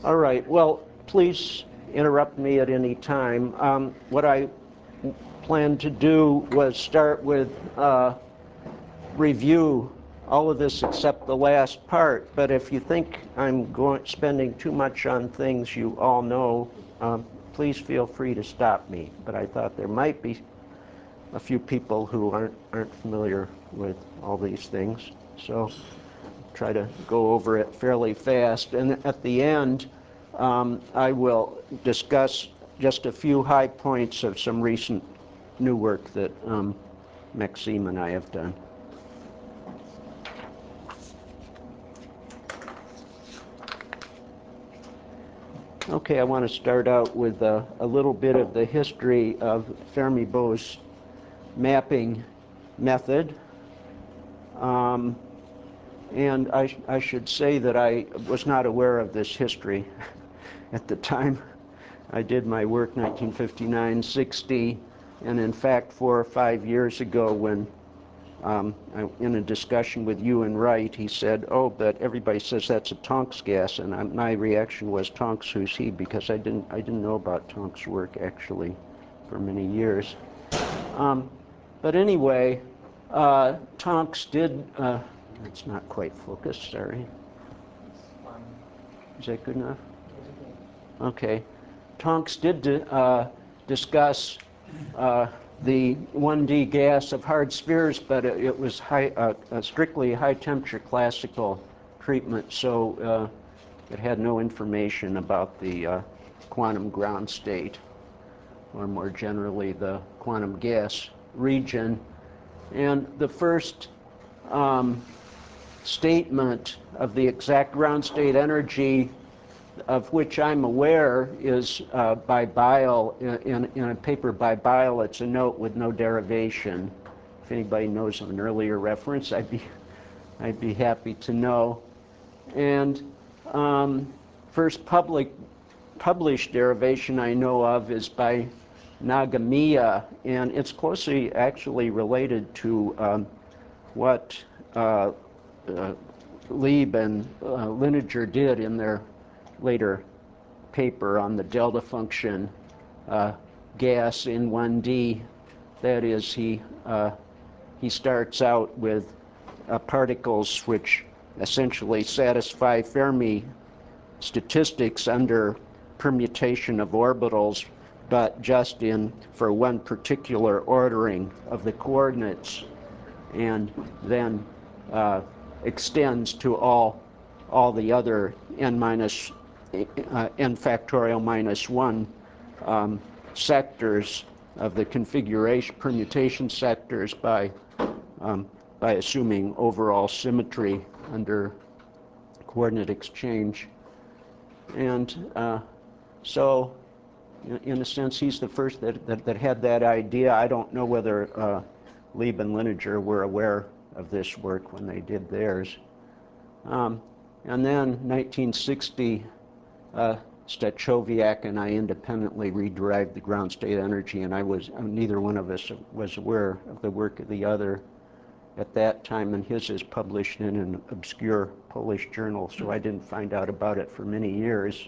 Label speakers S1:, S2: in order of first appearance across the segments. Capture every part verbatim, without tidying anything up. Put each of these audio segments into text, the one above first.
S1: All right, well, please interrupt me at any time. Um, what I planned to do was start with uh, review all of this except the last part, but if you think I'm going, spending too much on things you all know, um, please feel free to stop me. But I thought there might be a few people who aren't, aren't familiar with all these things, so try to go over it fairly fast. And at the end, um, I will discuss just a few high points of some recent new work that um, Maxime and I have done. Okay, I want to start out with uh, a little bit of the history of Fermi-Bose mapping method. Um, and I, sh I should say that I was not aware of this history at the time I did my work, nineteen fifty-nine sixty, and in fact four or five years ago when Um, I, in a discussion with Ewan Wright, he said, oh, but everybody says that's a Tonks gas, and I, my reaction was, Tonks, who's he? Because I didn't, I didn't know about Tonks' work, actually, for many years. Um, but anyway, uh, Tonks did, uh, it's not quite focused, sorry. Is that good enough? Okay. Tonks did uh, discuss uh, the one D gas of hard spheres, but it, it was high, uh, a strictly high-temperature classical treatment, so uh, it had no information about the uh, quantum ground state, or more generally, the quantum gas region. And the first um, statement of the exact ground state energy of which I'm aware is uh, by Beil, in, in a paper by Beil. It's a note with no derivation. If anybody knows of an earlier reference, I'd be, I'd be happy to know. And um, first public, published derivation I know of is by Nagamiya, and it's closely actually related to um, what uh, uh, Lieb and uh, Lineger did in their later paper on the delta function uh, gas in one D. That is, he, uh, he starts out with uh, particles which essentially satisfy Fermi statistics under permutation of orbitals, but just in for one particular ordering of the coordinates, and then uh, extends to all, all the other n minus Uh, n factorial minus one um, sectors of the configuration, permutation sectors by, um, by assuming overall symmetry under coordinate exchange. And uh, so, in, in a sense, he's the first that, that, that had that idea. I don't know whether uh, Lieb and Lineger were aware of this work when they did theirs. Um, and then nineteen sixty, Uh, Stachowiak and I independently re-derived the ground state energy, and I was, uh, neither one of us was aware of the work of the other at that time, and his is published in an obscure Polish journal, so I didn't find out about it for many years.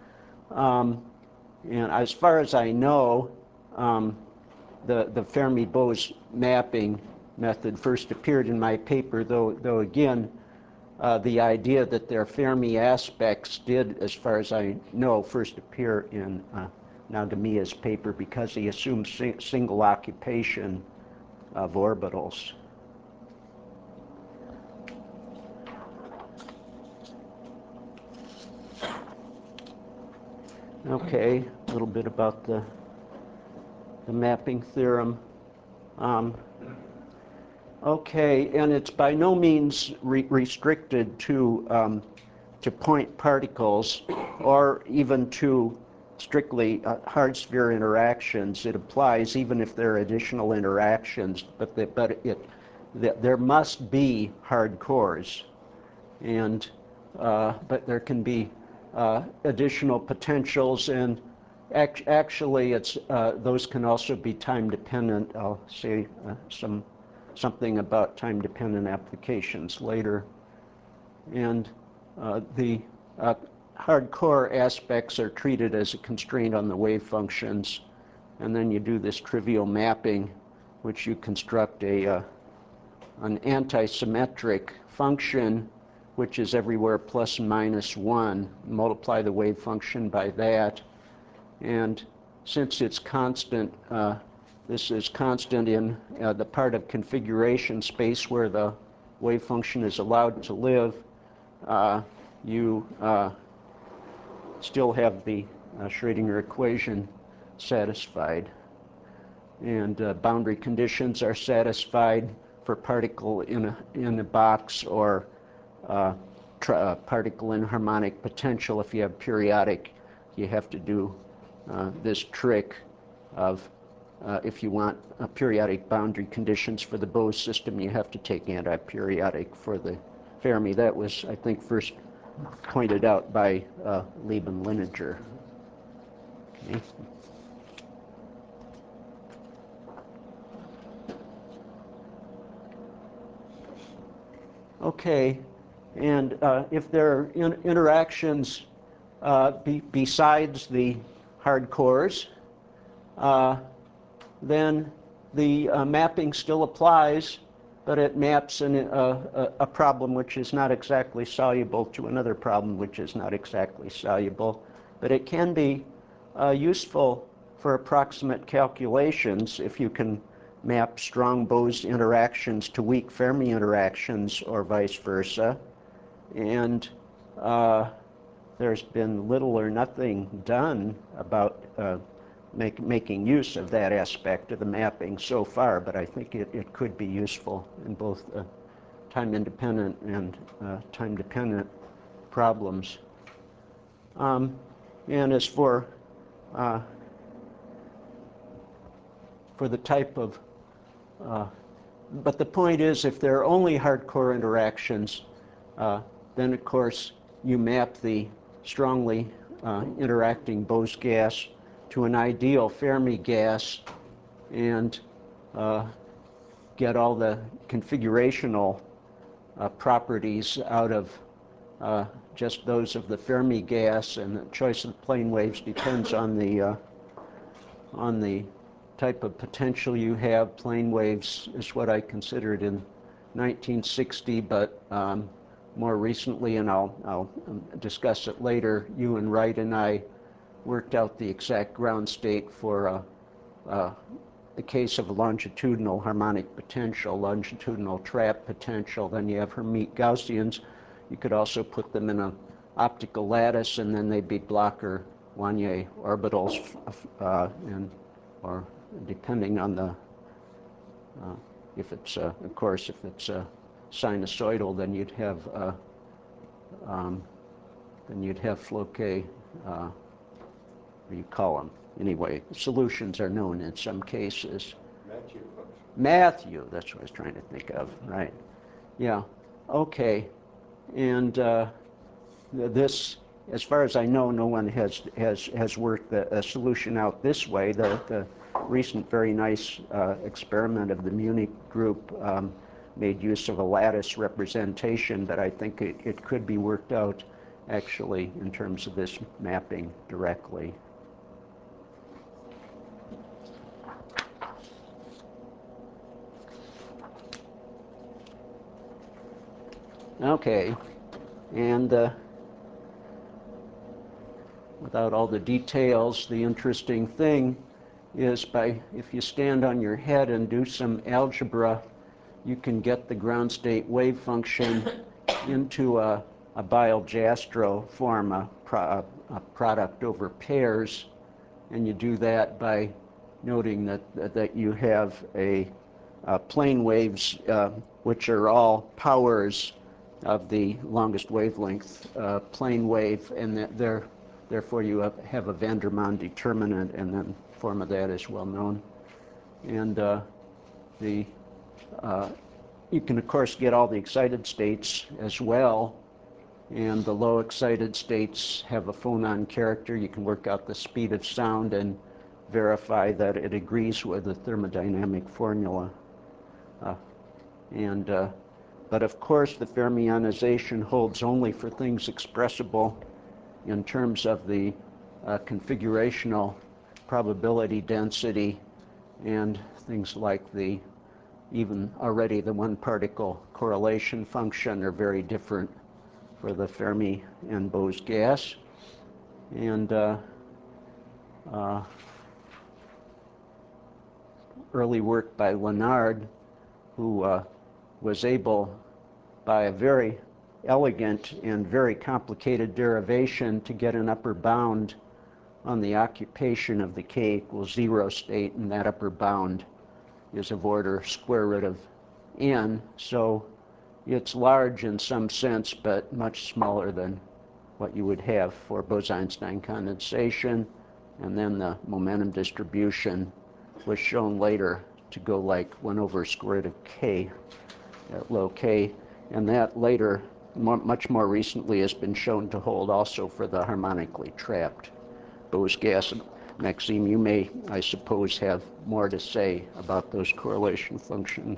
S1: Um, and as far as I know, um, the, the Fermi-Bose mapping method first appeared in my paper, though, though again, Uh, the idea that their Fermi aspects did, as far as I know, first appear in uh, Nagamiya's paper because he assumes si single occupation of orbitals. Okay, a little bit about the, the mapping theorem. Um, Okay, and it's by no means re restricted to, um, to point particles or even to strictly uh, hard sphere interactions. It applies even if there are additional interactions, but, the, but it, the, there must be hard cores. And, uh, but there can be uh, additional potentials, and act actually it's, uh, those can also be time dependent. I'll say uh, some something about time-dependent applications later. And uh, the uh, hardcore aspects are treated as a constraint on the wave functions, and then you do this trivial mapping, which you construct a uh, an anti-symmetric function, which is everywhere plus and minus one. Multiply the wave function by that, and since it's constant, uh, this is constant in uh, the part of configuration space where the wave function is allowed to live, uh, you uh, still have the uh, Schrödinger equation satisfied. And uh, boundary conditions are satisfied for particle in a, in a box or uh, uh, particle in harmonic potential. If you have periodic, you have to do uh, this trick of, uh, if you want uh, periodic boundary conditions for the Bose system, you have to take anti-periodic for the Fermi. That was, I think, first pointed out by uh, Lieb and Linenger. Okay. Okay, and uh, if there are in interactions uh, be besides the hard cores, uh, then the uh, mapping still applies, but it maps in a, a, a problem which is not exactly soluble to another problem which is not exactly soluble. But it can be uh, useful for approximate calculations if you can map strong Bose interactions to weak Fermi interactions or vice versa. And uh, there's been little or nothing done about uh, make, making use of that aspect of the mapping so far, but I think it, it could be useful in both uh, time-independent and uh, time-dependent problems. Um, and as for uh, for the type of Uh, but the point is, if there are only hardcore interactions, uh, then of course you map the strongly uh, interacting Bose gas to an ideal Fermi gas and uh, get all the configurational uh, properties out of uh, just those of the Fermi gas, and the choice of the plane waves depends on the uh, on the type of potential you have. Plane waves is what I considered in nineteen sixty, but um, more recently, and I'll, I'll discuss it later, Ewan Wright and I worked out the exact ground state for uh, uh, the case of a longitudinal harmonic potential, longitudinal trap potential. Then you have Hermite Gaussians. You could also put them in an optical lattice, and then they'd be Blocher-Wannier orbitals, uh, and or depending on the, uh, if it's, uh, of course, if it's uh, sinusoidal, then you'd have, uh, um, then you'd have Floquet, uh, what do you call them? Anyway, solutions are known in some cases.
S2: Matthew.
S1: Matthew, that's what I was trying to think of, right. Yeah, okay. And uh, this, as far as I know, no one has, has, has worked a, a solution out this way. The, the recent very nice uh, experiment of the Munich group um, made use of a lattice representation, but I think it, it could be worked out actually in terms of this mapping directly. Okay, and uh, without all the details, the interesting thing is by, if you stand on your head and do some algebra, you can get the ground state wave function into a, a Biel-Jastrow form, a, pro, a product over pairs, and you do that by noting that, that you have a, a plane waves uh, which are all powers of the longest wavelength uh, plane wave, and that they're, therefore you have, have a Vandermonde determinant, and then form of that is well known. And uh, the uh, you can of course get all the excited states as well, and the low excited states have a phonon character. You can work out the speed of sound and verify that it agrees with the thermodynamic formula. Uh, and uh, but of course the fermionization holds only for things expressible in terms of the uh, configurational probability density and things like the even already the one particle correlation function are very different for the Fermi and Bose gas. And uh, uh, early work by Lenard, who uh, was able, by a very elegant and very complicated derivation, to get an upper bound on the occupation of the k equals zero state, and that upper bound is of order square root of n. So it's large in some sense, but much smaller than what you would have for Bose-Einstein condensation. And then the momentum distribution was shown later to go like one over square root of k at low k. And that later, much more recently, has been shown to hold also for the harmonically trapped Bose gas. Maxime, you may, I suppose, have more to say about those correlation functions.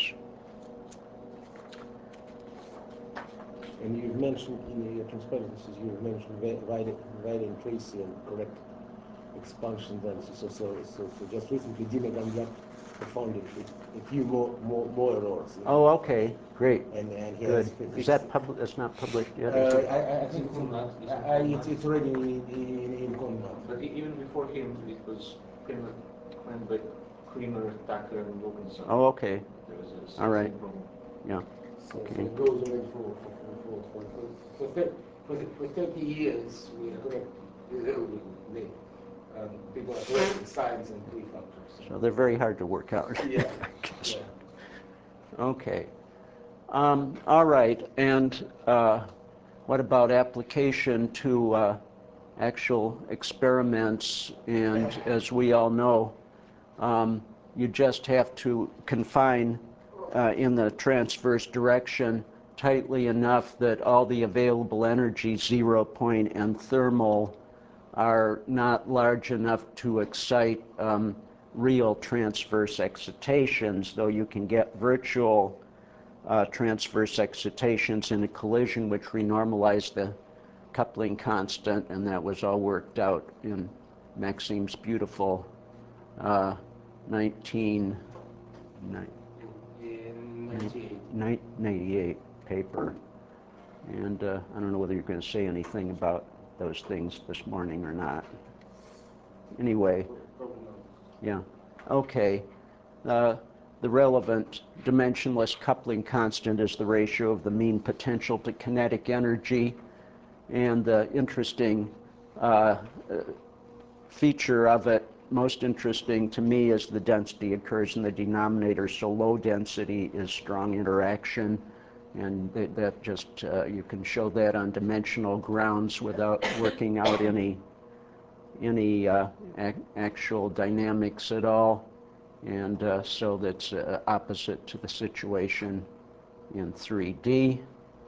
S2: And you've mentioned in your transparencies, you've mentioned Weyl and Tracy and correct expansion density. So, so, so, so just recently, Dina Gambiat found a, a few more, more, more errors. You know?
S1: Oh, okay, great.
S2: And, and he
S1: Good.
S2: has
S1: Is that public? That's not published yet.
S2: Uh, I, I think it's, I, it's, it's already in, in, in Conrad.
S3: But even before him, it was claimed by Creamer, Tucker, and Wilkinson.
S1: Oh, okay.
S3: There was a
S1: all right.
S3: problem.
S1: Yeah.
S2: So,
S1: Okay.
S2: so it goes already for for for for for, for, for, for thirty years. We are correct. Um, people are correcting signs and prefactors.
S1: So they're very hard to work out.
S2: Yeah. yeah.
S1: Okay. Um, all right. And uh, what about application to uh, actual experiments? And as we all know, um, you just have to confine uh, in the transverse direction tightly enough that all the available energy, zero point and thermal, are not large enough to excite um, real transverse excitations, though you can get virtual uh, transverse excitations in a collision which renormalize the coupling constant, and that was all worked out in Maxime's beautiful uh, nineteen ninety-eight paper. And uh, I don't know whether you're going to say anything about those things this morning or not. Anyway, yeah, okay. Uh, the relevant dimensionless coupling constant is the ratio of the mean potential to kinetic energy. And the interesting uh, feature of it, most interesting to me, is the density occurs in the denominator. So low density is strong interaction. And that, that just, uh, you can show that on dimensional grounds without working out any, any uh, ac actual dynamics at all. And uh, so that's uh, opposite to the situation in three D.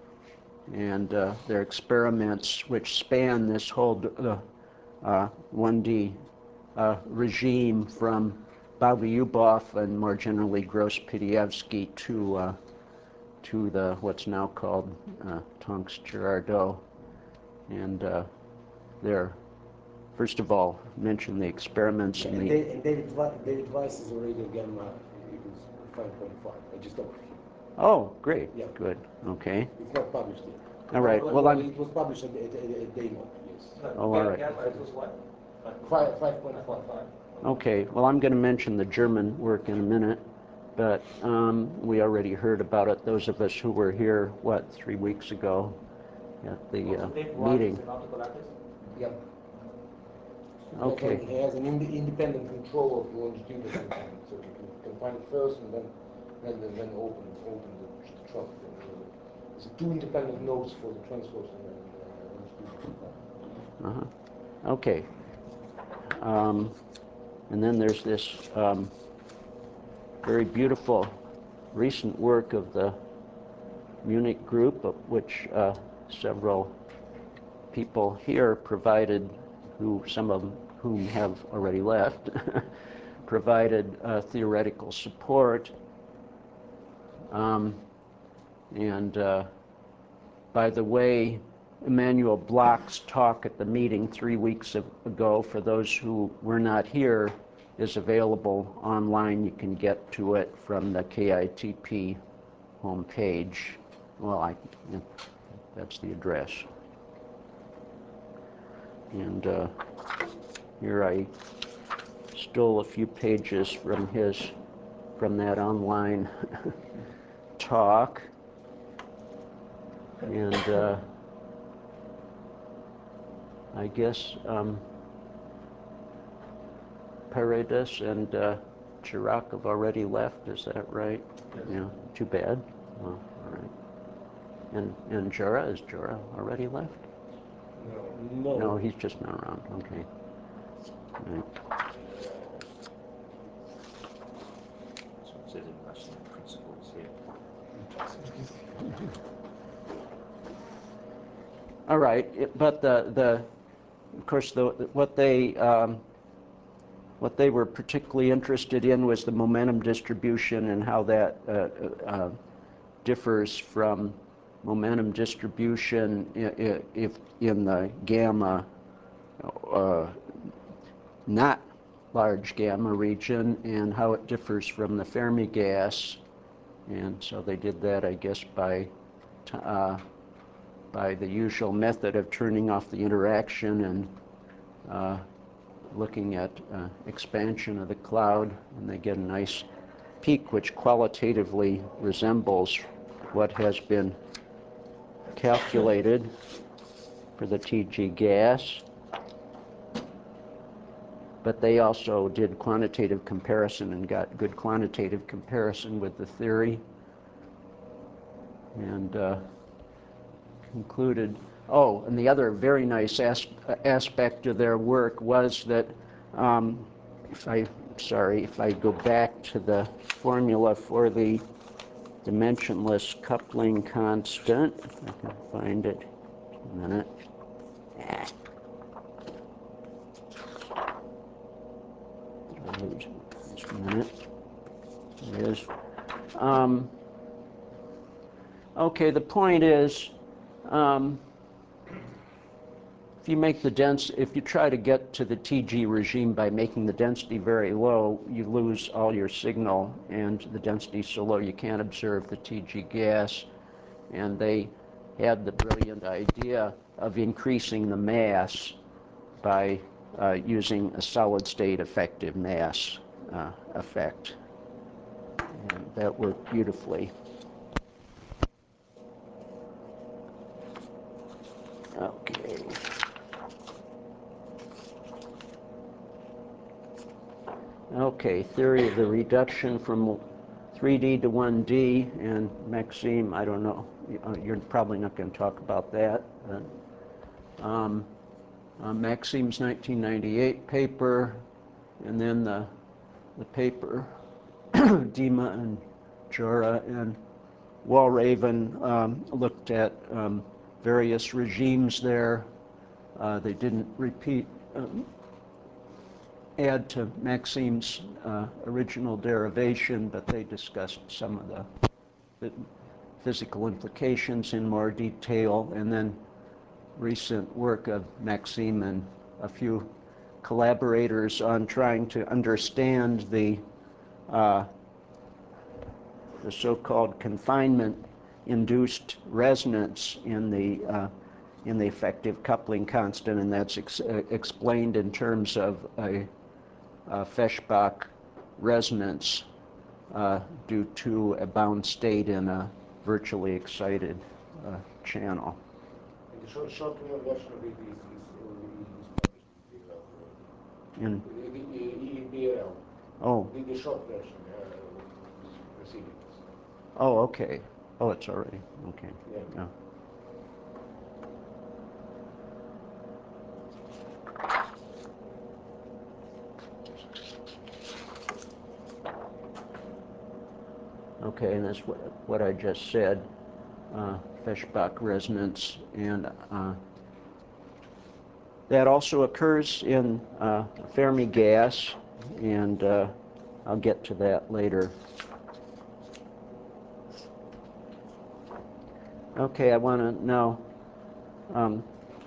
S1: And uh, there are experiments which span this whole uh, uh, one D uh, regime from Bogolyubov and more generally Gross-Pidievsky to uh, to the what's now called uh, Tonks-Girardot. And uh, there, first of all, mention the experiments
S2: Yeah,
S1: in
S2: and
S1: the...
S2: David, David, David Weiss is already gamma equals five point five. I just talked to him.
S1: Oh, great.
S2: Yeah.
S1: Good. Okay.
S2: It's not published yet.
S1: All right.
S2: Well,
S1: Well,
S2: well,
S1: I'm...
S2: it was published at, at, at, at Damon, yes.
S1: Oh, all right.
S3: Gamma, it was what?
S2: Five, five point five.
S1: Okay. Well, I'm going to mention the German work in a minute, but um, we already heard about it. Those of us who were here, what, three weeks ago at the uh, meeting.
S2: Yep.
S1: Okay.
S2: He has an ind independent control of the longitudinal component, so you can confine it first and then then then, then open open the, the trunk. There's two independent nodes for the transverse and then uh, longitudinal component.
S1: Uh-huh. Okay. Um, and then there's this um, very beautiful recent work of the Munich group, of which uh, several people here provided, who some of whom have already left, provided uh, theoretical support. Um, and uh, by the way, Emanuel Bloch's talk at the meeting three weeks ago, for those who were not here, is available online. You can get to it from the K I T P homepage. Well, I, that's the address. And uh, here I stole a few pages from his, from that online talk. And uh, I guess um, Paredes and uh, Chirac have already left, is that right?
S2: Yes.
S1: Yeah, too bad. Oh, all right. And, and Jura, is Jura already left?
S2: No.
S1: No, he's just not around, okay. Right.
S3: So it says investment principles here.
S1: All right, it, but the, the, of course, the, what they, um, what they were particularly interested in was the momentum distribution and how that uh, uh, differs from momentum distribution if, if in the gamma, uh, not large gamma region, and how it differs from the Fermi gas. And so they did that, I guess, by uh, by the usual method of turning off the interaction and uh, looking at uh, expansion of the cloud, and they get a nice peak which qualitatively resembles what has been calculated for the T G gas. But they also did quantitative comparison and got good quantitative comparison with the theory, and uh, concluded. Oh, and the other very nice as aspect of their work was that, um, if I, sorry, if I go back to the formula for the dimensionless coupling constant, if I can find it, a minute. Ah. Just a minute. It is. Um, okay, the point is, um, if you make the dense, if you try to get to the T G regime by making the density very low, you lose all your signal, and the density is so low you can't observe the T G gas. And they had the brilliant idea of increasing the mass by uh, using a solid state effective mass uh, effect. And that worked beautifully. Okay. Okay, theory of the reduction from three D to one D, and Maxime, I don't know, you're probably not going to talk about that. But, um, uh, Maxime's nineteen ninety-eight paper, and then the, the paper, Dima and Jura and Walraven um, looked at um, various regimes there. Uh, they didn't repeat, um, add to Maxime's uh, original derivation, but they discussed some of the, the physical implications in more detail. And then recent work of Maxime and a few collaborators on trying to understand the uh, the so-called confinement-induced resonance in the uh, in the effective coupling constant, and that's ex uh, explained in terms of a, a Feshbach resonance uh, due to a bound state in a virtually excited uh, channel.
S2: The short, short version of it is, is, is published in the E P L.
S1: Oh.
S2: The, the short version uh, proceedings.
S1: Oh, okay. Oh, it's already okay.
S2: Yeah.
S1: Yeah. Okay, and that's what what I just said. Uh, Feshbach resonance, and uh, that also occurs in uh, Fermi gas, and uh, I'll get to that later. Okay, I want to now um,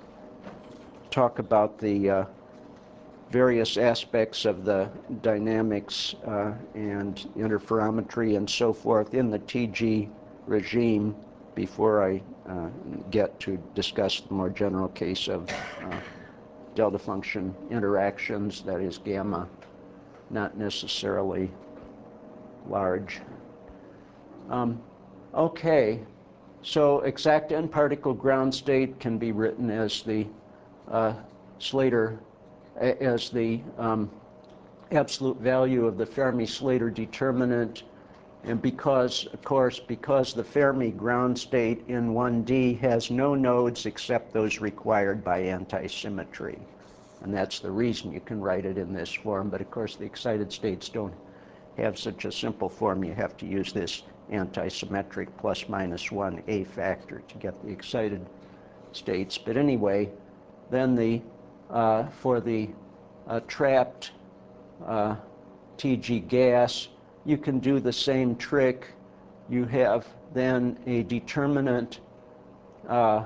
S1: talk about the uh, various aspects of the dynamics uh, and interferometry and so forth in the T G regime before I uh, get to discuss the more general case of uh, delta function interactions, that is gamma, not necessarily large. Um, okay, so exact end particle ground state can be written as the uh, Slater, as the um, absolute value of the Fermi-Slater determinant. And because, of course, because the Fermi ground state in one D has no nodes except those required by antisymmetry. And that's the reason you can write it in this form. But of course, the excited states don't have such a simple form. You have to use this antisymmetric plus minus one A factor to get the excited states. But anyway, then the, uh, for the uh, trapped uh, T G gas, you can do the same trick. You have then a determinant uh,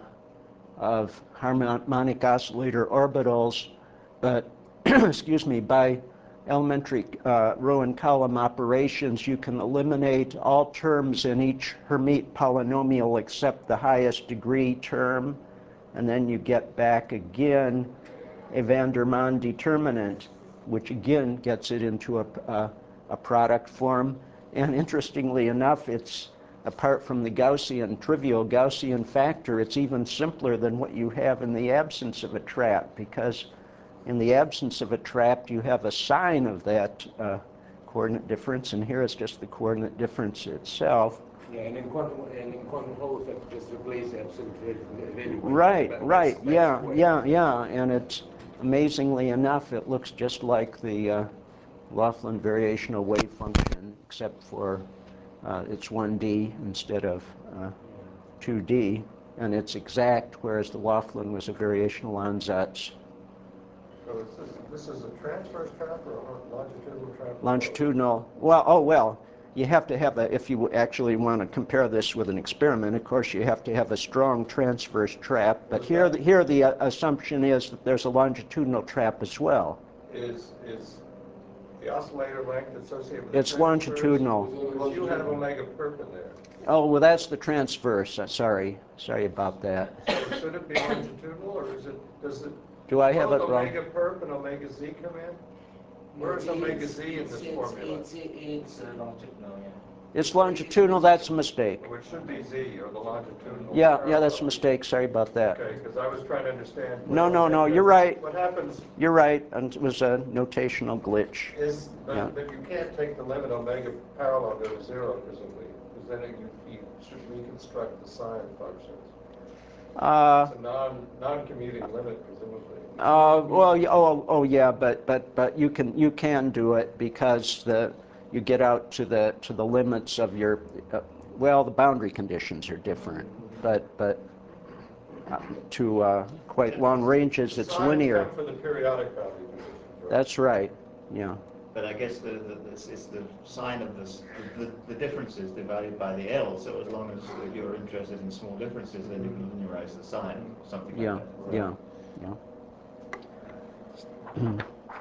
S1: of harmonic oscillator orbitals, but excuse me, by elementary uh, row and column operations, you can eliminate all terms in each Hermite polynomial except the highest degree term, and then you get back again a van der Maan determinant, which again gets it into a, a, a product form. And interestingly enough, it's, apart from the Gaussian, trivial Gaussian factor, it's even simpler than what you have in the absence of a trap, because in the absence of a trap, you have a sign of that uh, coordinate difference, and here it's just the coordinate difference itself.
S2: Yeah, and in quantum, and in quantum Hall effect, just replace the absolute value.
S1: Right,
S2: That,
S1: right,
S2: that's, that's
S1: yeah,
S2: way.
S1: yeah, yeah, and it's, amazingly enough, it looks just like the uh, Laughlin variational wave function, except for uh, it's one D instead of uh, two D, and it's exact, whereas the Laughlin was a variational ansatz.
S4: So is this, this is a transverse trap or a longitudinal trap?
S1: Longitudinal, well, oh well, you have to have a, if you actually want to compare this with an experiment, of course you have to have a strong transverse trap, but here the, here the uh, assumption is that there's a longitudinal trap as well.
S4: Is, is the oscillator length associated with
S1: It's
S4: the transverse?
S1: longitudinal.
S4: Because you have omega perp in there.
S1: Oh, well, that's the transverse. Uh, sorry, sorry about that.
S4: So should it be longitudinal, or is it, does it,
S1: Do I have it
S4: both
S1: wrong?
S4: omega perp and omega z come in? Where is omega z in this formula?
S3: It's, it's uh, longitudinal, yeah.
S1: It's longitudinal. That's a mistake.
S4: Which should be z, or the longitudinal.
S1: Yeah, yeah, that's a
S4: parallel.
S1: mistake. Sorry about that.
S4: Okay, because I was trying to understand. what
S1: No, no, no,
S4: omega-
S1: you're right.
S4: What happens
S1: You're right. And it was a notational glitch.
S4: is, but,
S1: Yeah.
S4: but you can't take the limit omega parallel go to zero, presumably, because then it- you, you should reconstruct the sign functions.
S1: Uh,
S4: It's a non, non-commuting limit, presumably.
S1: uh, well, y- oh, oh, yeah, but but but you can you can do it because the you get out to the to the limits of your uh, well, the boundary conditions are different, but but uh, to uh, quite long ranges,
S4: The
S1: it's
S4: signs
S1: linear.
S4: come for the periodic boundary conditions, right?
S1: That's right. Yeah.
S5: But I guess the, the, this is the sign of this, the, the differences divided by the L. So as long as you're interested in small differences, then you can linearize the sign, or something
S1: Yeah.
S5: like that.
S1: Yeah. Yeah.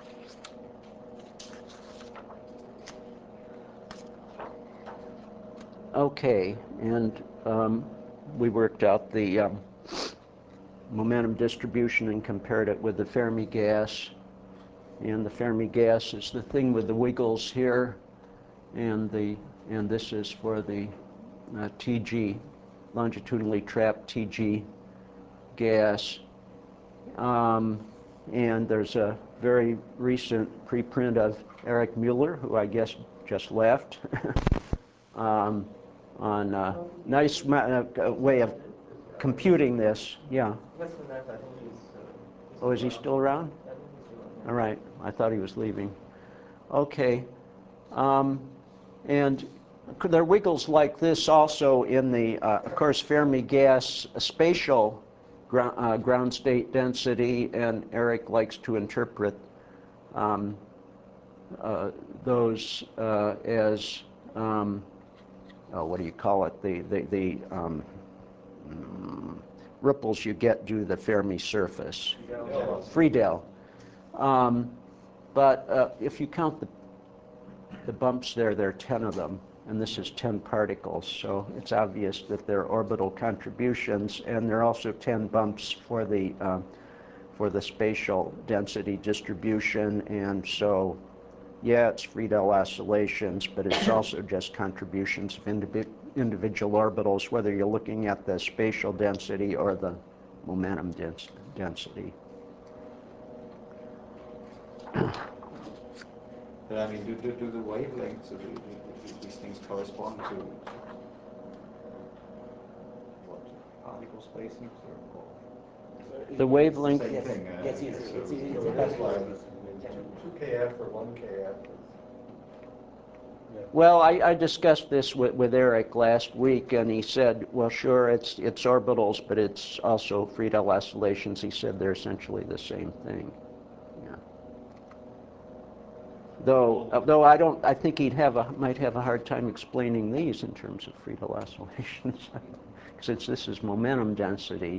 S1: Okay, and um, we worked out the um, momentum distribution and compared it with the Fermi gas. And the Fermi gas is the thing with the wiggles here, and the and this is for the uh, T G, longitudinally trapped T G gas. Um, and there's a very recent preprint of Eric Mueller, who I guess just left, um, on a nice ma- uh, way of computing this. Yeah.
S3: Less than that, I think he's. Uh, he's
S1: Oh, is he still around?
S3: I think he's still around.
S1: All right. I thought he was leaving. Okay. Um, and there are wiggles like this also in the, uh, of course, Fermi gas spatial ground, uh, ground state density, and Eric likes to interpret um, uh, those uh, as, um, oh, what do you call it? The, the, the um, ripples you get due to the Fermi surface. Friedel. Um, but uh, if you count the, the bumps there, there are ten of them, and this is ten particles, so it's obvious that they're orbital contributions, and there are also ten bumps for the, uh, for the spatial density distribution, and so, yeah, it's Friedel oscillations, but it's also just contributions of indivi individual orbitals, whether you're looking at the spatial density or the momentum dens density.
S5: But I mean, do, do, do the wavelengths of the, do these things correspond to what particle spacings or?
S1: The wavelength.
S5: Same
S2: Yes,
S5: thing. Uh,
S2: yes, yes,
S5: so
S2: it's, it's, it's
S5: so
S2: a
S5: that's
S2: best
S5: why
S2: one.
S4: Two K F or one K F.
S1: Well, I, I discussed this with, with Eric last week, and he said, well, sure, it's, it's orbitals, but it's also Friedel oscillations. He said they're essentially the same thing. Yeah. Though, uh, though I don't, I think he'd have a, might have a hard time explaining these in terms of Friedel oscillations, since this is momentum density.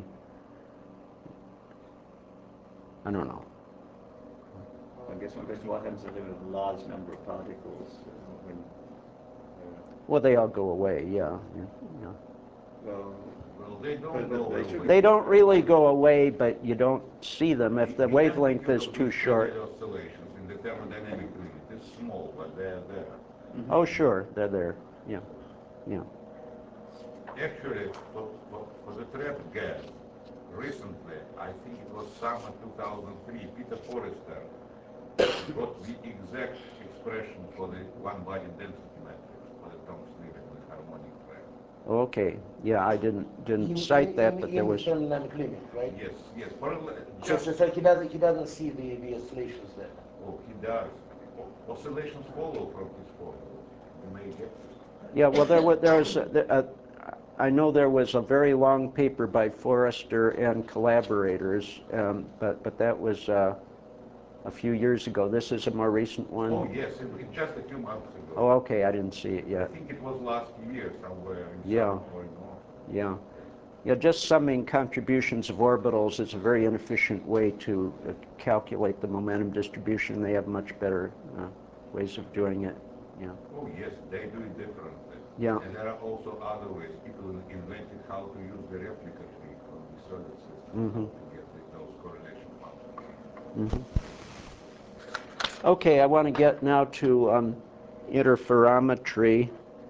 S1: I don't know.
S5: I guess one question, what happens if there are a large number of particles uh, when, uh,
S1: Well, they all go away, yeah. yeah.
S5: well,
S4: Well, they don't
S5: But- but
S4: go
S5: they
S4: away.
S5: should-
S1: They don't really go away, but you don't see them if the wavelength is too short.
S6: The oscillations in the thermodynamic limit is small, but they're there.
S5: Mhm.
S1: Oh, sure, they're there. Yeah, yeah.
S6: Actually, for, for, for the trapped gas, recently, I think it was summer two thousand three, Peter Forrester got the exact expression for the one-body density matrix for the Thomson-Leavitt harmonic trap.
S1: Okay, yeah, I didn't didn't
S2: In-
S1: cite
S2: in-
S1: that,
S2: in-
S1: but
S2: in
S1: there
S2: the
S1: was.
S2: thermodynamic limit, right?
S6: Yes, yes. For, a-
S2: So,
S6: just,
S2: so, so he doesn't he doesn't see the, the oscillations there.
S6: oh, he does. O- Oscillations follow from his formula. You may get this.
S1: Yeah, well, there was there's a, a, I know there was a very long paper by Forrester and collaborators, um, but but that was uh, a few years ago. This is a more recent one.
S6: Oh, yes, it, it just a few months ago.
S1: Oh, okay, I didn't see it
S6: I
S1: yet.
S6: think it was last year somewhere in
S1: Yeah.
S6: summer or in autumn.
S1: Yeah. Yeah, just summing contributions of orbitals is a very inefficient way to uh, calculate the momentum distribution. They have much better uh, ways of doing it. Yeah.
S6: Oh, yes, they do it differently.
S1: Yeah.
S6: And there are also other ways. People invented how to use the replica trick on the solar system
S1: Mm-hmm.
S6: to get the, those correlation functions.
S1: Mm-hmm. Okay, I want to get now to um, interferometry.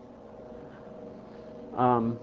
S1: Um,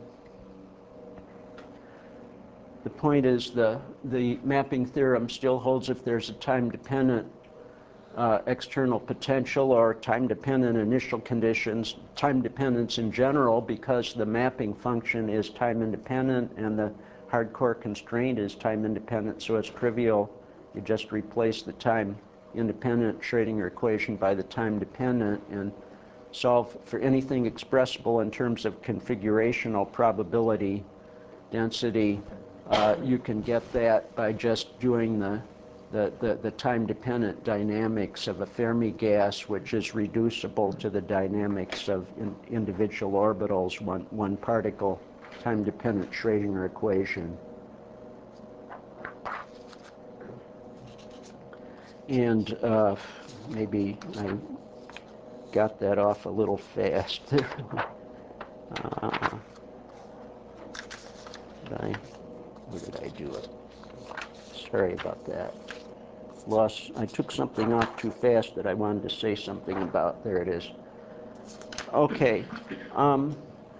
S1: the point is the, the mapping theorem still holds if there's a time-dependent uh, external potential or time-dependent initial conditions, time dependence in general, because the mapping function is time-independent and the hardcore constraint is time-independent, so it's trivial. You just replace the time-independent Schrödinger equation by the time-dependent and solve for anything expressible in terms of configurational probability density. Uh, you can get that by just doing the the, the, the time-dependent dynamics of a Fermi gas, which is reducible to the dynamics of in, individual orbitals, one, one particle, time-dependent Schrödinger equation. And uh, maybe I got that off a little fast. uh, did I, where did I do it? Sorry about that. Lost, I took something off too fast that I wanted to say something about. There it is. Okay. Um,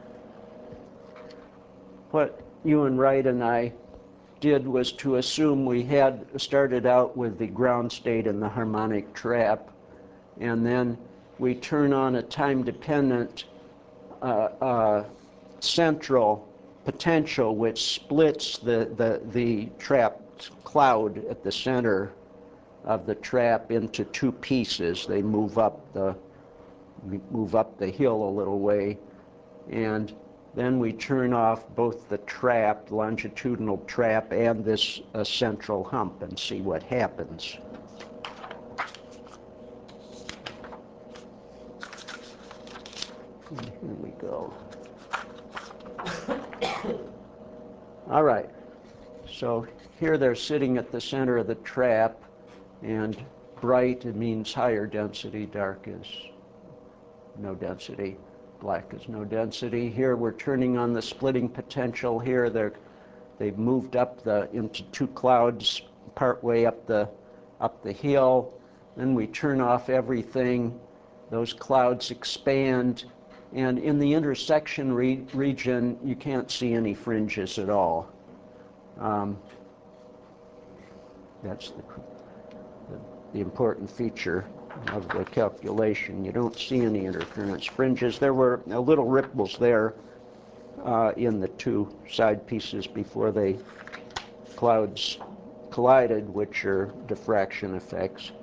S1: what Ewan Wright and I did was to assume we had started out with the ground state and the harmonic trap, and then we turn on a time-dependent uh, uh, central potential which splits the, the, the trapped cloud at the center of the trap into two pieces. They move up the move up the hill a little way, and then we turn off both the trap, longitudinal trap, and this uh, central hump and see what happens. Here we go. All right. So here they're sitting at the center of the trap, and bright, it means higher density, dark is no density, black is no density. Here we're turning on the splitting potential. Here they're, they've moved up the, into two clouds partway up the, up the hill. Then we turn off everything. Those clouds expand. And in the intersection re region, you can't see any fringes at all. Um, that's the, the, the important feature of the calculation. You don't see any interference fringes. There were uh, little ripples there uh, in the two side pieces before they clouds collided, which are diffraction effects.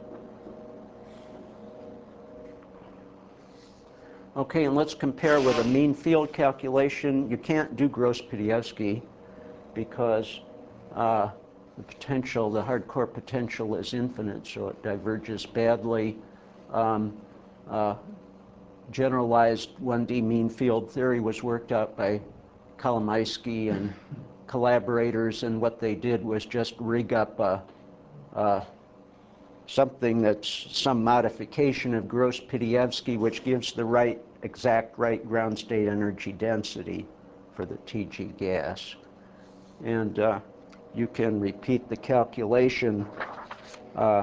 S1: Okay, and let's compare with a mean field calculation. You can't do Gross-Pitaevsky because uh, the potential, the hardcore potential is infinite, so it diverges badly. Um, uh, generalized one D mean field theory was worked out by Kolomaisky and collaborators, and what they did was just rig up a, a something that's some modification of Gross-Pitaevsky, which gives the right, exact right ground state energy density for the T G gas. And uh, you can repeat the calculation uh,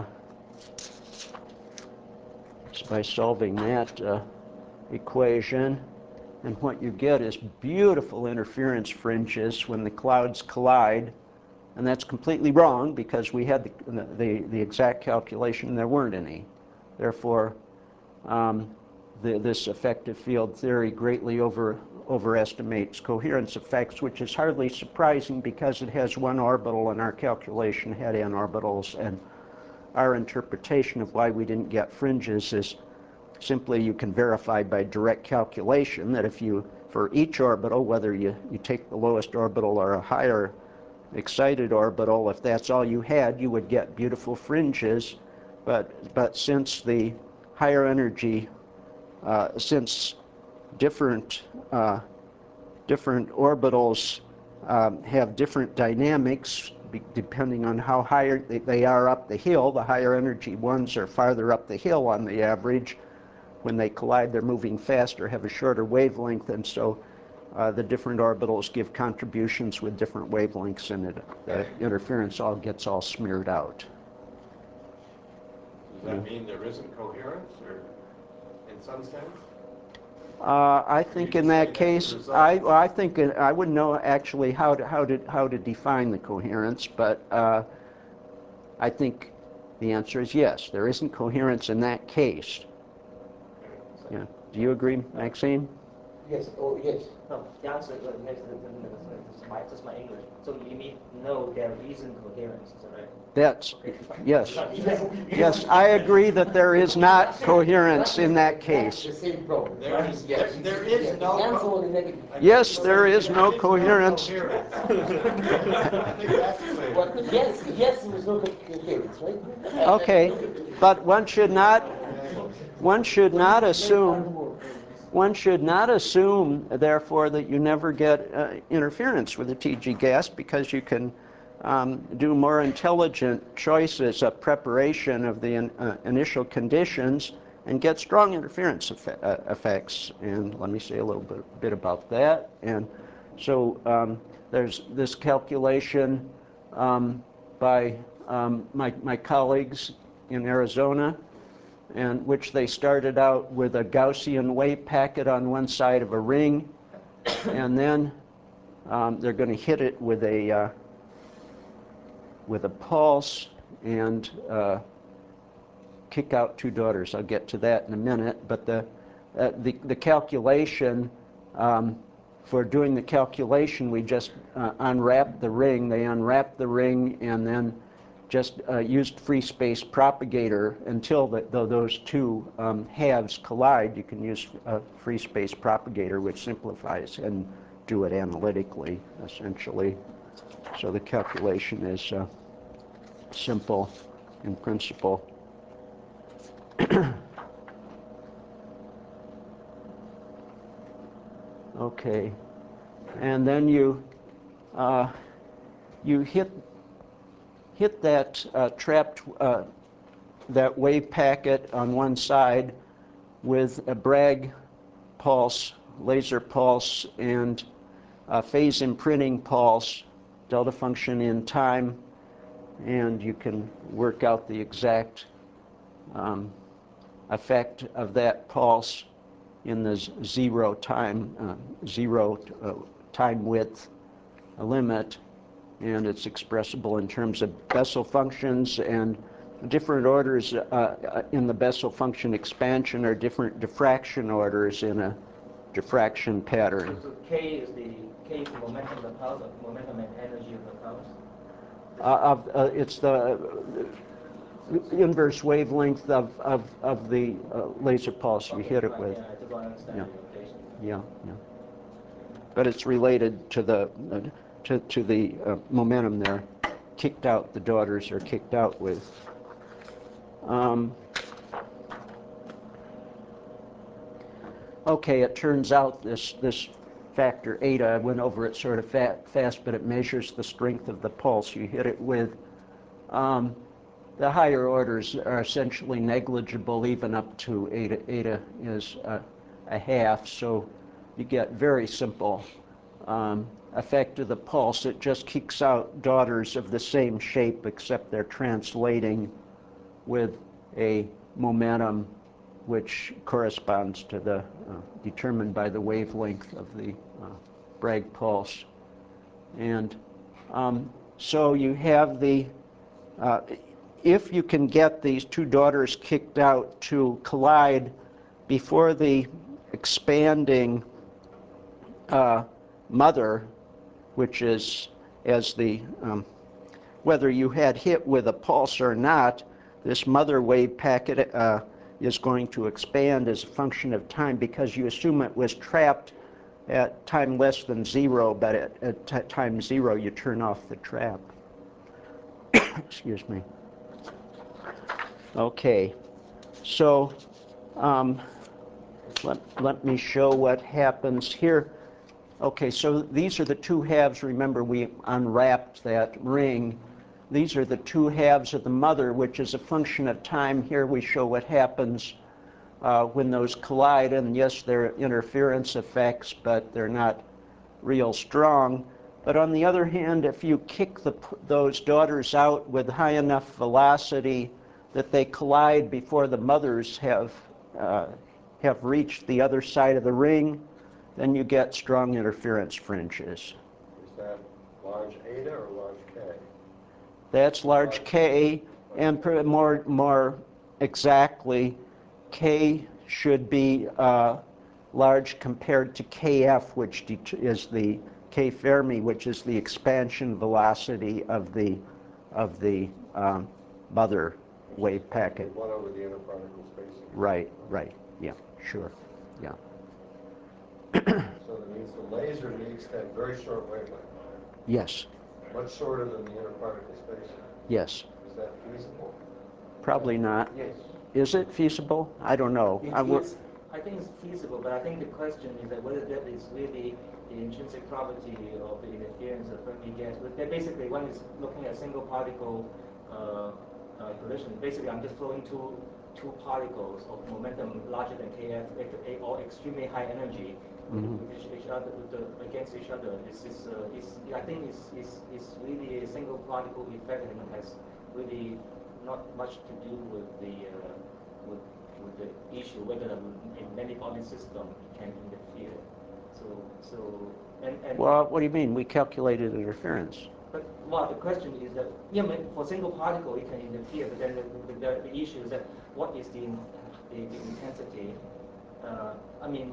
S1: by solving that uh, equation. And what you get is beautiful interference fringes when the clouds collide. And that's completely wrong because we had the, the, the exact calculation and there weren't any. Therefore, um, the, this effective field theory greatly over, overestimates coherence effects, which is hardly surprising because it has one orbital and our calculation had n orbitals. And our interpretation of why we didn't get fringes is simply you can verify by direct calculation that if you, for each orbital, whether you, you take the lowest orbital or a higher excited orbital, if that's all you had, you would get beautiful fringes. But, but since the higher energy, uh, since different, uh, different orbitals um, have different dynamics be, depending on how high they, they are up the hill, the higher energy ones are farther up the hill on the average. When they collide, they're moving faster, have a shorter wavelength, and so Uh, the different orbitals give contributions with different wavelengths, and it, the interference all gets all smeared out.
S4: Does that mean there isn't coherence, or in some sense?
S1: Uh, I think in that case, I, I think it, I wouldn't know actually how to how to how to define the coherence, but uh, I think the answer is yes. There isn't coherence in that case. Yeah. Do you agree, Maxime?
S2: Yes, oh, yes.
S7: No, the answer is uh, yes, this is my, just my English. So you mean no, there isn't coherence, is that right?
S1: That's,
S7: Okay.
S1: yes. Yes, I agree that there is not coherence in that case.
S2: The same problem.
S4: There is, there, there is
S2: Yes,
S4: no.
S2: answer on the negative.
S1: Yes, there is no coherence.
S4: I think that's clear.
S2: But yes, yes, there is no coherence, right?
S1: Okay, but one should not, one should not assume, one should not assume, therefore, that you never get uh, interference with the T G gas, because you can um, do more intelligent choices of preparation of the in, uh, initial conditions and get strong interference effect, uh, effects. And let me say a little bit, bit about that. And so um, there's this calculation um, by um, my, my colleagues in Arizona, and which they started out with a Gaussian wave packet on one side of a ring, and then um, they're going to hit it with a uh, with a pulse and uh, kick out two daughters. I'll get to that in a minute. But the uh, the, the calculation, um, for doing the calculation, we just uh, unwrapped the ring. They unwrapped the ring and then just uh, used free space propagator until the, the, those two um, halves collide. You can use a free space propagator, which simplifies and do it analytically, essentially. So the calculation is uh, simple in principle. Okay, and then you uh, you hit hit that uh, trapped uh, that wave packet on one side with a Bragg pulse, laser pulse, and a phase imprinting pulse, delta function in time, and you can work out the exact um, effect of that pulse in the zero time, uh, zero uh, time width limit, and it's expressible in terms of Bessel functions, and different orders uh, in the Bessel function expansion are different diffraction orders in a diffraction pattern.
S7: So, so K is the K is the momentum of the pulse, of momentum and energy of the pulse.
S1: Uh, of, uh, it's the inverse wavelength of, of, of the uh, laser pulse you
S7: Okay,
S1: hit it
S7: right,
S1: with.
S7: Yeah, I just want to understand
S1: Yeah.
S7: the notation.
S1: Yeah, yeah. But it's related to the uh, to, to the uh, momentum they're kicked out, the daughters are kicked out with. Um, okay, it turns out this this factor eta, I went over it sort of fat, fast, but it measures the strength of the pulse you hit it with. Um, the higher orders are essentially negligible, even up to eta. Eta is a, a half, so you get very simple um, effect of the pulse. It just kicks out daughters of the same shape, except they're translating with a momentum which corresponds to the, uh, determined by the wavelength of the uh, Bragg pulse. And um, so you have the, uh, if you can get these two daughters kicked out to collide before the expanding uh, mother, which is as the, um, whether you had hit with a pulse or not, this mother wave packet uh, is going to expand as a function of time because you assume it was trapped at time less than zero, but at, at t time zero you turn off the trap. Excuse me. Okay, so um, let, let me show what happens here. Okay, so these are the two halves. Remember, we unwrapped that ring. These are the two halves of the mother, which is a function of time. Here we show what happens uh, when those collide. And yes, they're interference effects, but they're not real strong. But on the other hand, if you kick the, those daughters out with high enough velocity that they collide before the mothers have, uh, have reached the other side of the ring, then you get strong interference fringes.
S4: Is that large eta or large K?
S1: That's large K, and more, more exactly, K should be uh, large compared to K F, which is the K Fermi, which is the expansion velocity of the of the um, mother wave packet.
S4: One over the inner particle spacing.
S1: Right, right, yeah, sure, yeah.
S4: So that means the laser needs that very short wavelength.
S1: Yes,
S4: Much shorter than the inner particle spacing.
S1: yes.
S4: Is that feasible?
S1: Probably not.
S7: Yes.
S1: Is it feasible? I don't know.
S7: It
S1: I would-
S7: is, I think it's feasible, but I think the question is that whether that is really the intrinsic property of the interference of Fermi gas. But that basically, one is looking at single particle uh, uh, collision. Basically, I'm just throwing two two particles of momentum larger than Kf or extremely high energy
S1: Mhm.
S7: with each, each other with the, against each other. This is uh, is I think it's, it's, it's really a single particle effect and has really not much to do with the uh, with with the issue whether a many body system can interfere. So so and, and
S1: Well, what do you mean? We calculated interference.
S7: but well, the question is that yeah, I mean, for single particle it can interfere, but then the, the, the issue is that what is the the, the intensity? Uh, I mean,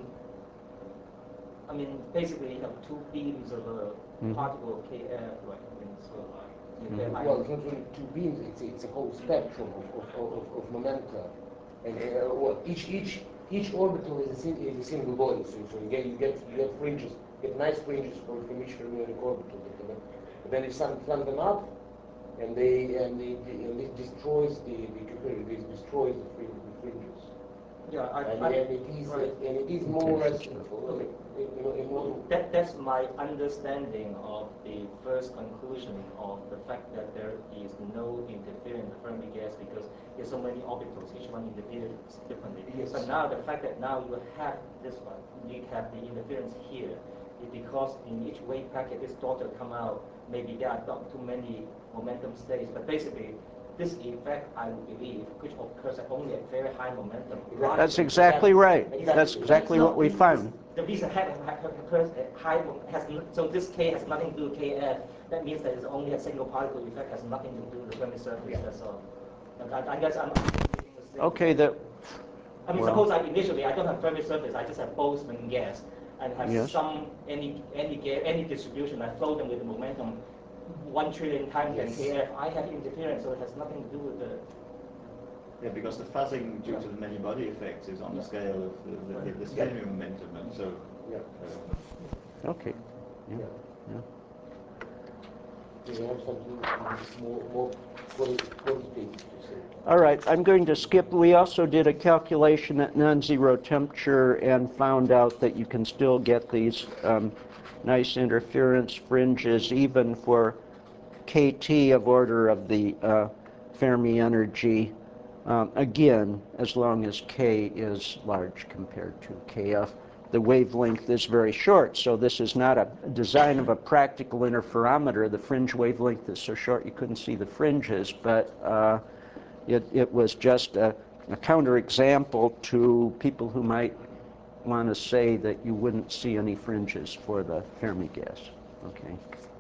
S7: I mean basically you have two beams of a
S1: Mhm.
S7: particle of K F, right? I mean, so uh,
S1: Mhm.
S7: they're like-
S2: Well, it's not only two beams, it's, it's a whole spectrum of, of, of, of momenta. And uh, well, each each each orbital is a, sing, is a single body, so, so you get you get you get fringes, you get nice fringes from, from each fermionic orbital. But then, but then you sum, sum them up, and they and they, they and it destroys the the it destroys the, fringe, the fringes.
S7: Yeah, I,
S2: And,
S7: I,
S2: and it is,
S7: right.
S2: and it is more or less, you know, a more
S7: That, that's my understanding of the first conclusion of the fact that there is no interference with Fermi gas because there's so many orbitals, each one interferes differently.
S2: Yes.
S7: But now the fact that now you have this one, you have the interference here, is because in each wave packet, this daughter come out, maybe there are not too many momentum states, but basically this effect, I would believe, which occurs at only at very high momentum.
S1: That's exactly right. That's exactly what we found.
S7: The reason ha- ha- occurs at high has n- so this K has nothing to do with K F. That means that it's only a single particle effect, has nothing to do with the Fermi surface. That's all. And I, I guess I'm.
S1: Okay. That.
S7: I mean,
S1: well,
S7: suppose I initially I don't have Fermi surface. I just have Boltzmann gas and have
S1: yes.
S7: some any any ga- any distribution. I flow them with the momentum one trillion times
S2: Yes.
S7: than K F. I have interference, so it has nothing to do with the.
S5: Yeah, because the fuzzing due to the many body effects is on the scale of the, the, the, the
S2: Yeah.
S5: spinning momentum, and so.
S2: Yeah.
S5: Uh,
S1: Okay. Yeah.
S2: Yeah.
S1: Yeah.
S2: You have something more, more qualitative to say.
S1: All right, I'm going to skip. We also did a calculation at non-zero temperature and found out that you can still get these um, nice interference fringes even for K T of order of the uh, Fermi energy. Um, again, as long as K is large compared to K F. The wavelength is very short, so this is not a design of a practical interferometer. The fringe wavelength is so short you couldn't see the fringes, but uh, it, it was just a, a counterexample to people who might want to say that you wouldn't see any fringes for the Fermi gas. Okay.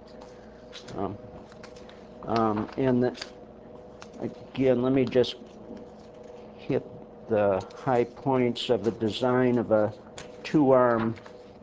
S1: Um, um, and the, again, let me just hit the high points of the design of a two-arm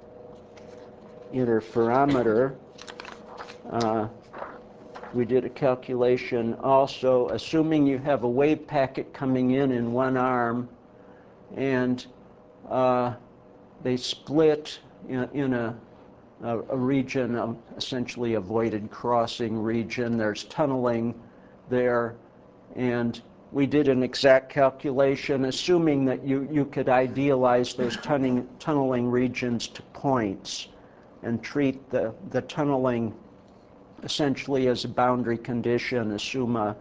S1: interferometer. Uh, we did a calculation also, assuming you have a wave packet coming in in one arm, and uh, they split in, in a, a, a region of essentially avoided crossing region. There's tunneling there, and we did an exact calculation, assuming that you, you could idealize those tunneling, tunneling regions to points and treat the, the tunneling essentially as a boundary condition, assume a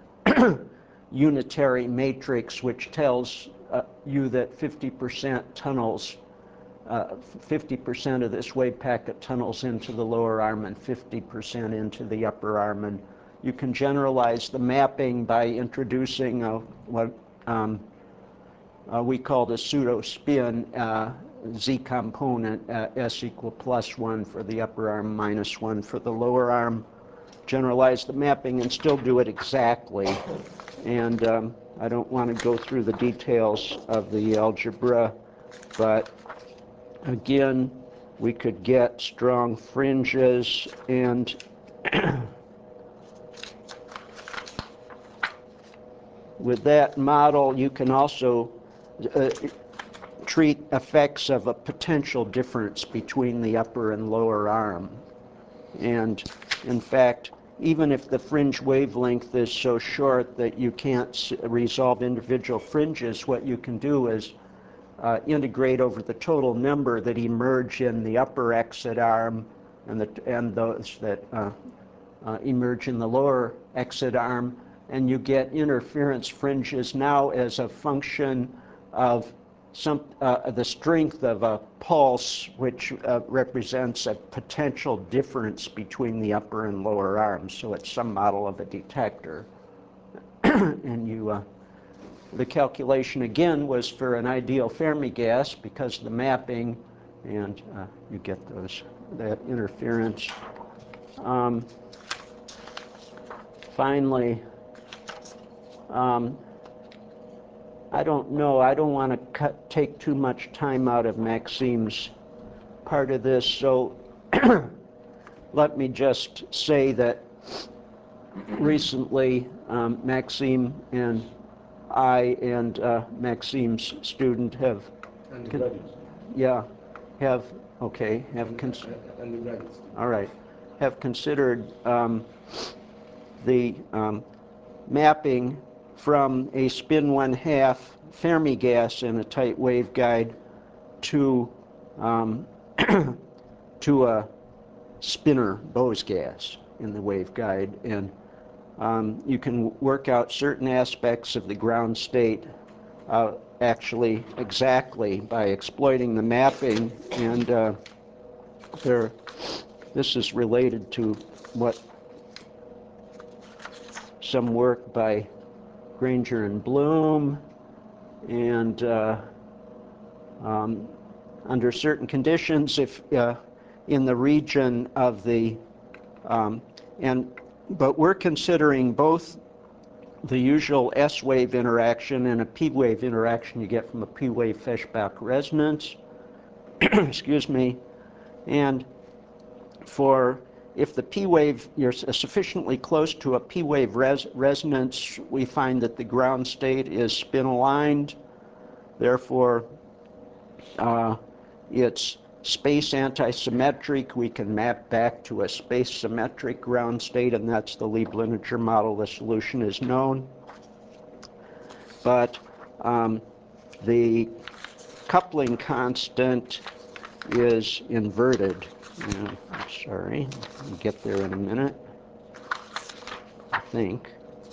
S1: unitary matrix which tells uh, you that fifty percent tunnels, uh, fifty percent of this wave packet tunnels into the lower arm and fifty percent into the upper arm. And you can generalize the mapping by introducing a, what um, uh, we called a pseudo-spin uh, Z component, uh, S equal plus one for the upper arm, minus one for the lower arm. Generalize the mapping and still do it exactly. And um, I don't want to go through the details of the algebra, but again, we could get strong fringes, and with that model, you can also uh, treat effects of a potential difference between the upper and lower arm. And in fact, even if the fringe wavelength is so short that you can't resolve individual fringes, what you can do is uh, integrate over the total number that emerge in the upper exit arm and, the, and those that uh, uh, emerge in the lower exit arm, and you get interference fringes now as a function of some, uh, the strength of a pulse, which uh, represents a potential difference between the upper and lower arms. So it's some model of a detector. And you, uh, the calculation again was for an ideal Fermi gas because of the mapping, and uh, you get those, that interference. Um, finally, um, I don't know, I don't want to cut, take too much time out of Maxime's part of this, so let me just say that recently um, Maxime and I and uh, Maxime's student have,
S2: Undergraduate.
S1: yeah, have, okay, have, cons
S2: Undergraduate.
S1: all right, have considered um, the um, mapping from a spin one half Fermi gas in a tight waveguide to um, to a spinner Bose gas in the waveguide, and um, you can work out certain aspects of the ground state uh, actually exactly by exploiting the mapping, and uh, there, this is related to what some work by Granger and Bloom, and uh, um, under certain conditions, if uh, in the region of the um, and but we're considering both the usual S-wave interaction and a P-wave interaction you get from a P-wave Feshbach resonance. Excuse me. And for if the P-wave, you're sufficiently close to a P-wave res resonance, we find that the ground state is spin-aligned. Therefore, uh, it's space antisymmetric. We can map back to a space symmetric ground state, and that's the Lieb-Liniger model. The solution is known. But um, the coupling constant is inverted. Uh, I'm sorry, I'll get there in a minute, I think.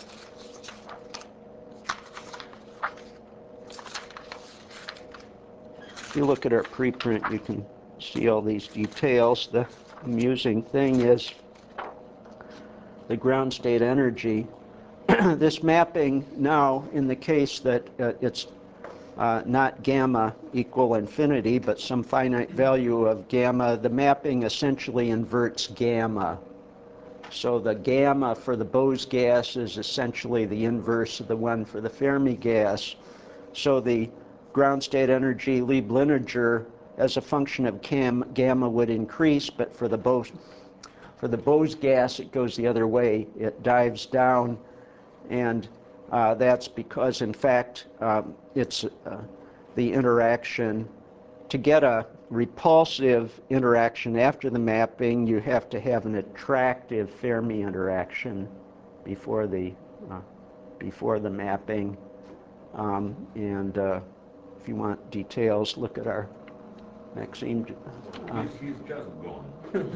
S1: If you look at our preprint, you can see all these details. The amusing thing is the ground state energy. This mapping now, in the case that uh, it's uh, not gamma equal infinity, but some finite value of gamma, the mapping essentially inverts gamma. So the gamma for the Bose gas is essentially the inverse of the one for the Fermi gas. So the ground state energy Lieb-Liniger as a function of cam, gamma would increase, but for the Bose for the Bose gas it goes the other way. It dives down, and uh, that's because in fact um, it's uh, the interaction. To get a repulsive interaction after the mapping, you have to have an attractive Fermi interaction before the uh, before the mapping. Um, and uh, if you want details, look at our Maxime. Uh,
S6: He's, he's just gone.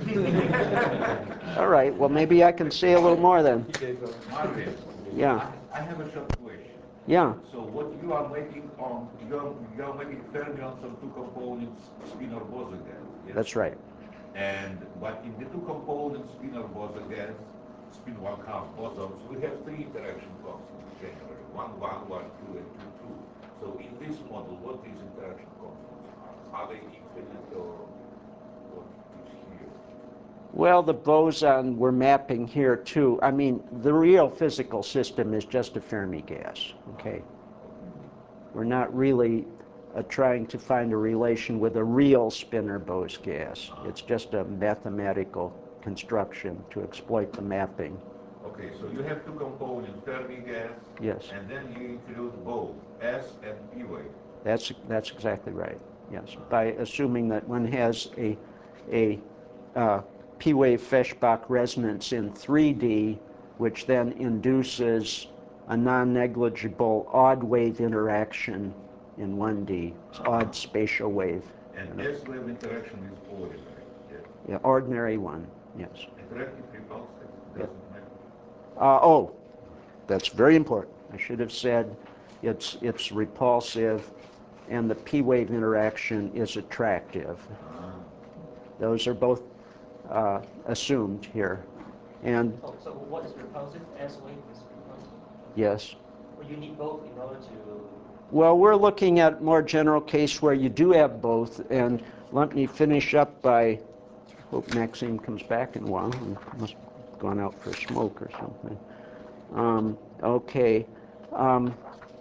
S1: all right. Well, maybe I can say a little more then.
S6: Marvin,
S1: Yeah.
S6: I, I have a short question.
S1: Yeah.
S6: So what you are making on, you're, you're making fermions on two components, spinor boson gas. Yes?
S1: That's right.
S6: And, but in the two components, spinor boson gas, spin one half bosons, we have three interaction constants generally. One, one, one, two, and two, two. So in this model, what these interaction constants are? Are they infinite or what is here?
S1: Well, the boson we're mapping here too. I mean, the real physical system is just a Fermi gas, okay? We're not really uh, trying to find a relation with a real spinor Bose gas. It's just a mathematical construction to exploit the mapping.
S6: Okay, so you have two components, Fermi gas,
S1: Yes.
S6: and then you include both S and P wave.
S1: That's that's exactly right. Yes, by assuming that one has a a uh, P-wave Feshbach resonance in three D, which then induces a non-negligible odd wave interaction in one D, it's odd spatial wave.
S6: And S-wave interaction is ordinary. Yes.
S1: Yeah, ordinary one. Yes.
S6: Interactive repulsive doesn't matter.
S1: Uh, oh, that's very important. I should have said it's it's repulsive, and the P-wave interaction is attractive.
S6: Ah.
S1: Those are both uh, assumed here. And
S7: Oh, so what is repulsive? S-wave is repulsive?
S1: yes.
S7: Well, you need both in order to...
S1: Well, we're looking at more general case where you do have both. And let me finish up by, hope Maxime comes back in a while. He must have gone out for a smoke or something. Um, okay. Um,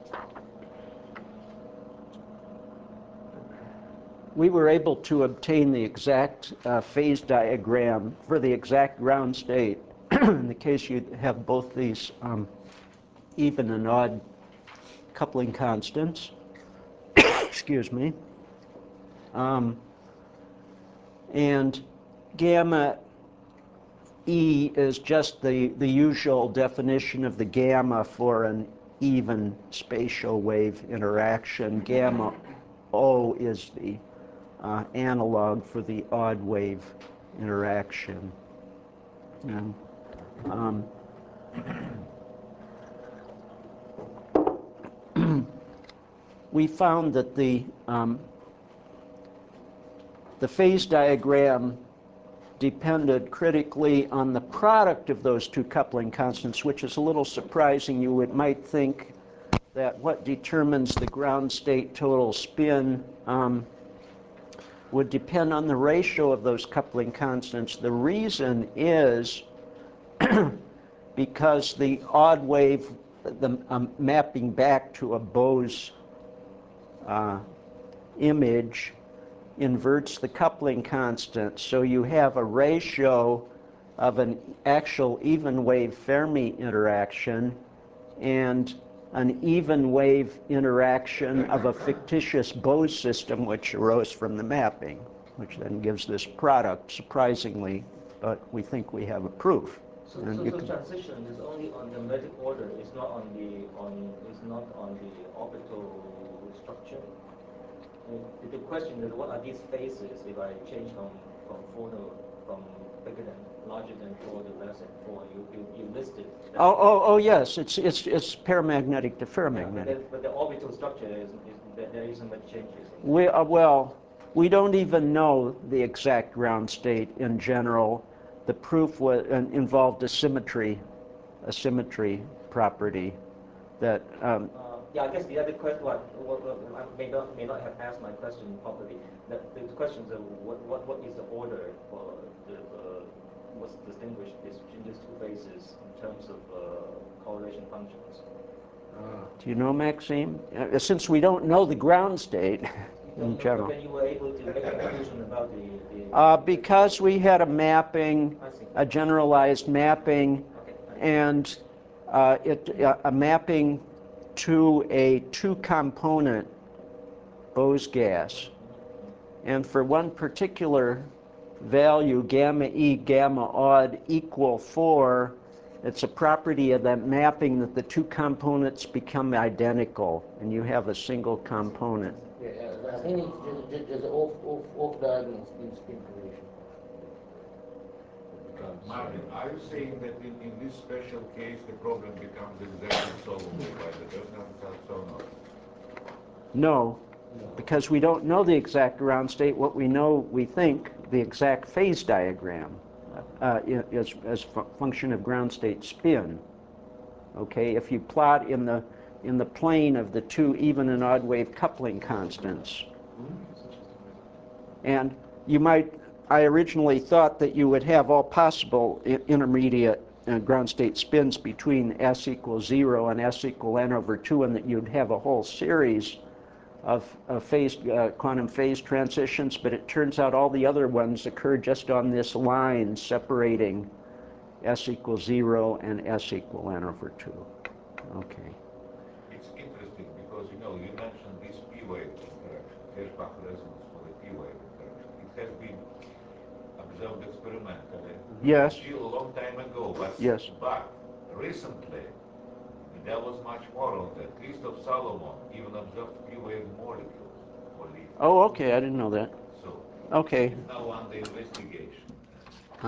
S1: we were able to obtain the exact uh, phase diagram for the exact ground state in the case you have both these um, even and odd coupling constants. Excuse me. Um, and gamma E is just the, the usual definition of the gamma for an even spatial wave interaction. Gamma O is the uh, analog for the odd wave interaction. And, um, we found that the um, the phase diagram depended critically on the product of those two coupling constants, which is a little surprising. You would, might think that what determines the ground state total spin um, would depend on the ratio of those coupling constants. The reason is because the odd wave, the um, mapping back to a Bose uh, image, inverts the coupling constant. So you have a ratio of an actual even wave Fermi interaction and an even wave interaction of a fictitious Bose system, which arose from the mapping, which then gives this product, surprisingly, but we think we have a proof.
S7: So,
S1: And
S7: so,
S1: you
S7: so
S1: can-
S7: transition is only on the magnetic order. It's not on the on. It's not on the orbital structure. And the question is, what are these phases if I change from from four to from bigger than larger than four to less than four? You you, you listed. that.
S1: Oh, oh, oh, yes, it's it's it's paramagnetic to
S7: Yeah, but,
S1: ferromagnetic.
S7: the, but the orbital structure is, is that there isn't much changes. In
S1: We, uh, well, we don't even know the exact ground state in general. The proof was, uh, involved a symmetry, a symmetry property that, um,
S7: Uh, yeah, I guess the other question, what, what, what, I may not may not have asked my question properly. The, the question is, uh, what, what what is the order for the uh, what's distinguished between these two phases in terms of uh, correlation functions?
S1: do you know, Maxime? Uh, since we don't know the ground state
S7: You
S1: in
S7: don't know,
S1: general.
S7: but then you were able to make a conclusion about the. the
S1: Uh, because we had a mapping,
S7: I see.
S1: a generalized mapping,
S7: Okay. I see.
S1: and uh, it, uh, a mapping to a two-component Bose gas. And for one particular value, gamma E, gamma odd equal four, it's a property of that mapping that the two components become identical, and you have a single component.
S2: Yeah, yeah, I think it's just, just, just off, off, off diagonal spin, spin correlation. It becomes,
S6: Martin,
S2: uh,
S6: are you saying that in, in this special case the problem becomes exactly solvable by the Bose-Navier or not?
S1: No, because we don't know the exact ground state. What we know, we think, the exact phase diagram uh, is as fu function of ground state spin. Okay, if you plot in the in the plane of the two even and odd wave coupling constants, and you might. I originally thought that you would have all possible I intermediate uh, ground state spins between s equals zero and s equal n over two, and that you'd have a whole series of, of phase, uh, quantum phase transitions, but it turns out all the other ones occur just on this line separating s equals zero and s equal n over two. Okay.
S6: It's interesting because, you know, you mentioned this p-wave interaction, Hirschbach resonance for the p-wave interaction. It has been observed experimentally.
S1: Yes.
S6: Still a long time ago, but,
S1: Yes.
S6: but recently there was much more on that. Christoph Salomon even observed p-wave molecules for lithium.
S1: Oh, okay, I didn't know that.
S6: So
S1: Okay.
S6: it's now under investigation.